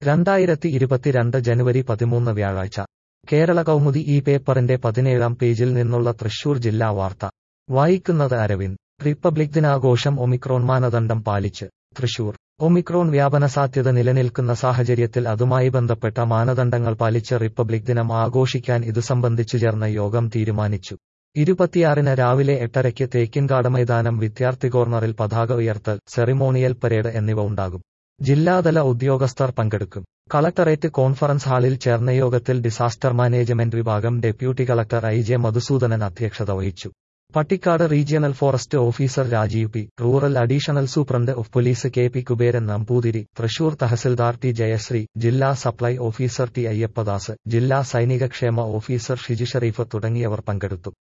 2022 ജനുവരി 13 വ്യാഴാഴ്ച കേരള കൗമുദി ഈ പേപ്പറിന്റെ 17-ാം പേജിൽ നിന്നുള്ള തൃശൂർ ജില്ലാ വാർത്ത വായിക്കുന്നത് അരവിന്ദ്. റിപ്പബ്ലിക് ദിനാഘോഷം ഒമിക്രോൺ മാനദണ്ഡം പാലിച്ച് തൃശൂർ. ഒമിക്രോൺ വ്യാപനസാധ്യത നിലനിൽക്കുന്ന സാഹചര്യത്തിൽ അതുമായി ബന്ധപ്പെട്ട മാനദണ്ഡങ്ങൾ പാലിച്ച് റിപ്പബ്ലിക് ദിനം ആഘോഷിക്കാൻ ഇതു സംബന്ധിച്ചു ചേർന്ന യോഗം തീരുമാനിച്ചു. 26-ന് രാവിലെ 8:30 തേക്കിൻകാട് മൈതാനം വിദ്യാർത്ഥി കോർണറിൽ പതാക ഉയർത്തൽ, സെറിമോണിയൽ പരേഡ് എന്നിവ ഉണ്ടാകും. ജില്ലാതല ഉദ്യോഗസ്ഥർ പങ്കെടുക്കും. കളക്ടറേറ്റ് കോൺഫറൻസ് ഹാളിൽ ചേർന്ന യോഗത്തിൽ ഡിസാസ്റ്റർ മാനേജ്മെന്റ് വിഭാഗം ഡെപ്യൂട്ടി കളക്ടർ IJ മധുസൂദനൻ അധ്യക്ഷത വഹിച്ചു. Pattikkad regional forest officer Rajeev P, rural additional superintendent of police KP Kuberan Namboothiri, Thrissur tahsildar T Jayashree, ജില്ലാ സപ്ലൈ ഓഫീസർ T അയ്യപ്പദാസ്, ജില്ലാ സൈനികക്ഷേമ ഓഫീസർ ഷിജി ഷരീഫ് തുടങ്ങിയവർ പങ്കെടുത്തു.